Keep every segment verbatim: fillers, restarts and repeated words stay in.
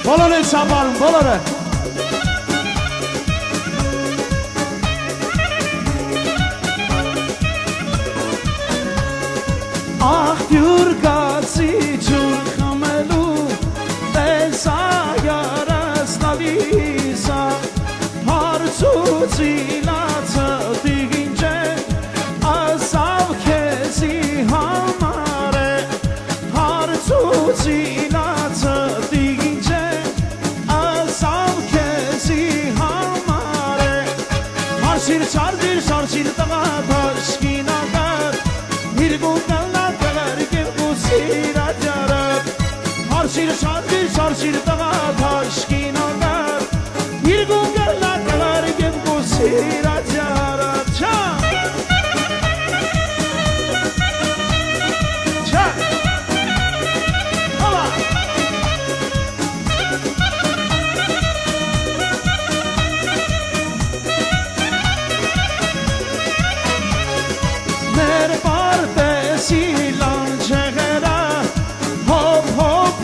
Բոլորը սաբարում, բոլորը Աղբյուր գացի ջուր խմելու տեսա յարս նավիսա Հարցուցի լացը դիգինջ է ասավ քեզի համար է Հարցուցի լացը դիգինջ է ասավ քեզի համար է Հարցիր չարդիր շարչիր տղա թաշկինակար Իրգու Շարշիր շարշիր շարշիր տղա թաշկինակար Իրգու գլա կլար գենգու սիրաջարա Չա Չա Հալա Մեր պարտեսի լանջեղերա Հոպ հոպ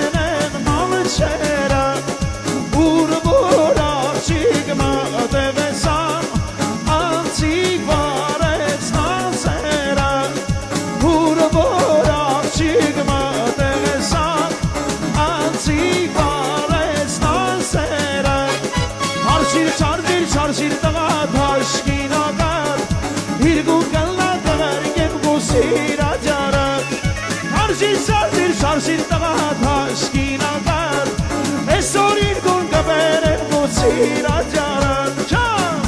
Ուրը որ աղջիկ մատևեսան Անցիկ վարեց նասերա Ուրը որ աղջիկ մատևեսան Անցիկ վարեց նասերա Հարշիր չարդիր չարշիր տղա թաշկինակար Իրգու կլնա տղար գենգու սիրաջարը Հարշիր չարդիր չարշիր տղա թաշկինակար Այսօր իրգուն կբեր եմ գուցիր աջարան Չան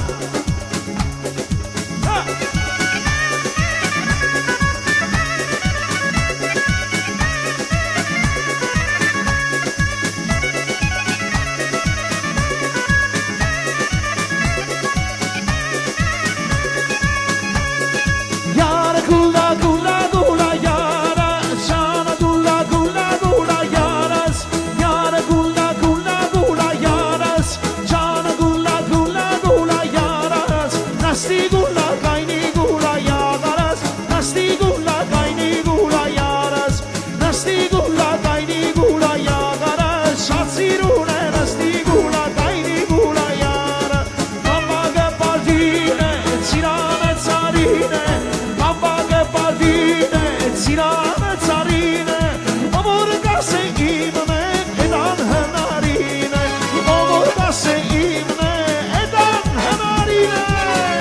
Յարը գուլա գուլա գուլա յարա Շանը գուլա գուլա գուլա յարաս Յարը գուլա գուլա գուլա յարաս Շանը գուլա գուլա գուլա յարաս Նաստի գուլա կայնի գուլա յարաս Նաստի գուլա կայնի գուլա յարաս Նաստի գուլա կայնի գուլա յարաս Շատ սիրուն է նաստի գուլա կայնի գուլա յարաս Կամագը պալդին է, ծիրանը ծարին է Կամագը պալդին է, ծիրանը ծարին է Ամոր կաս է իմն է, էդան հնարին է Ամոր կաս է իմն է, էդան հնարին է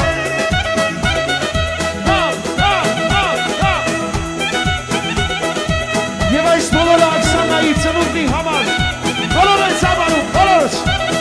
Եվ այս բոլորը ակսանայի ծնունդի համար Բոլոր են սաբանում, բոլորս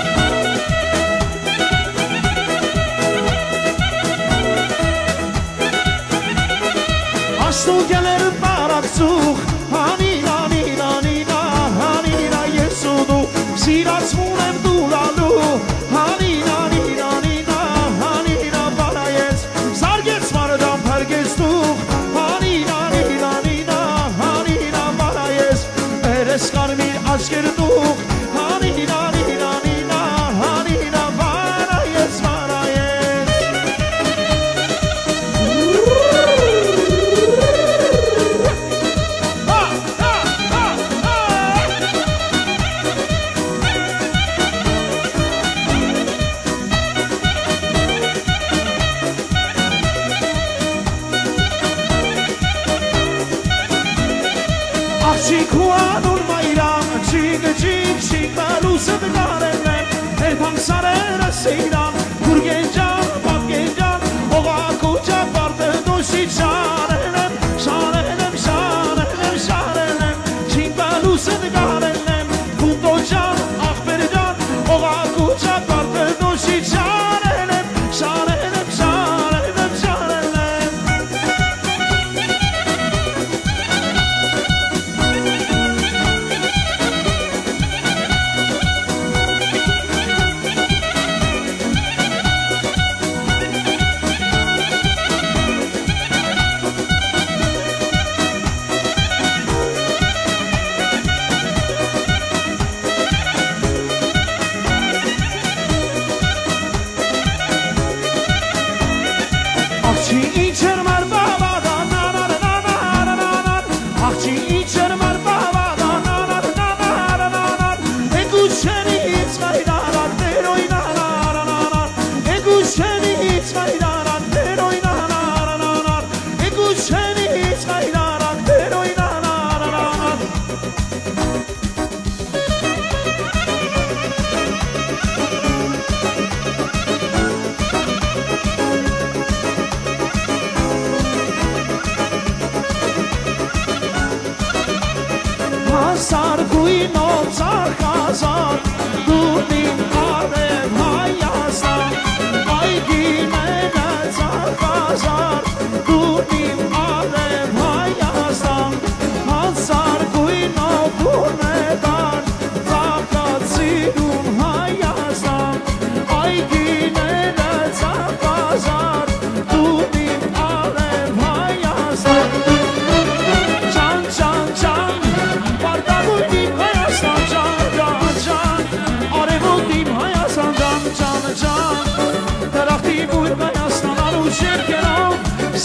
Աստուգելեր բարակցուղ Հանին, հանին, հանինա, հանինա ես ու դու Սիրացվում եմ դուլալու Հանին, հանին, հանինա, հանինա բարա ես Զարգեց մարդամ պրգեց դուղ Հանին, հանին, հանինա, հանինա բարա ես Երես կարմիր աչկեր դուղ Հանին, հանին, հանինա, հանինա բարա ես, բարա ես Աղջիկ ու անուր մայրան Չիգ, չիգ, չիգ մալուսը դգարեն եմ Երբան սարերը սիրան Գուրգենջան, պատգենջան Օղակու ճապարտը դոշի շարեն եմ Շարեն եմ, շարեն եմ, շարեն եմ Չիգ մալուսը դգարեն եմ Կունդո ջան, աղբեր ջան Օղակու ճապարտը դոշի շարեն եմ Շարեն եմ, շարեն եմ, շարեն եմ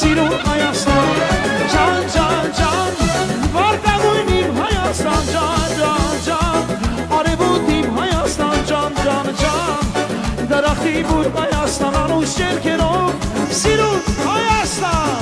սիրուն Հայաստան Ջան, ջան, ջան Վարգագույն իմ Հայաստան Ջան, ջան, ջան Արևոտ իմ Հայաստան Ջան, ջան, ջան Դրախտի բույր Հայաստան Անուշ ջերքերով Սիրուն Հայաստան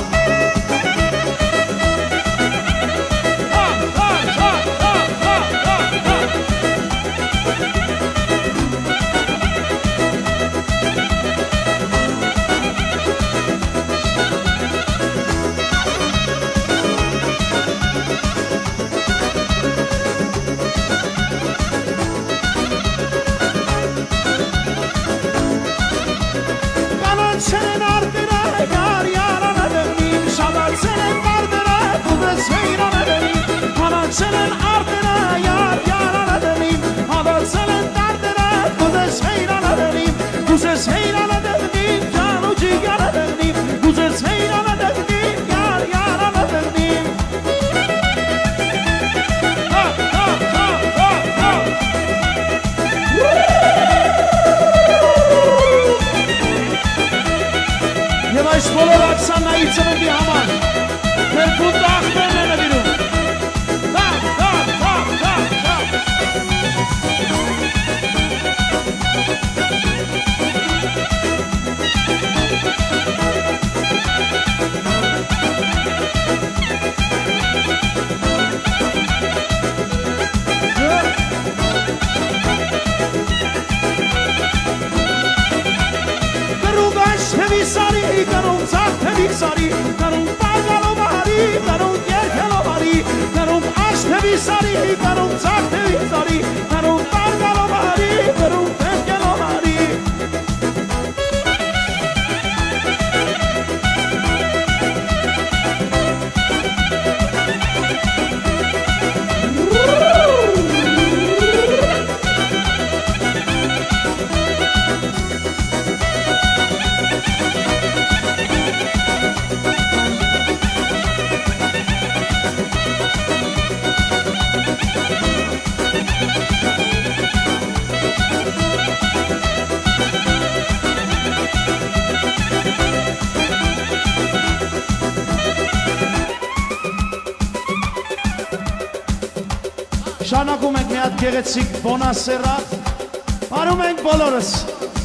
Այս բոլոր ակսաննայի ծննդի համար Թերքուն տախտերն են նվիրում Թափ, թափ, թափ, թափ, թափ Սարի, կանոն ծաղ թևի սարի, կանոն պագալով հարի, կանոն երկելով հարի, կանոն աշ թևի սարի, կանոն ծաղ թևի սարի, կանոն պագալով հարի, կանոն երկելով հարի Շարունակում ենք մի հատ գեղեցիկ բոնասերատ, արում ենք բոլորս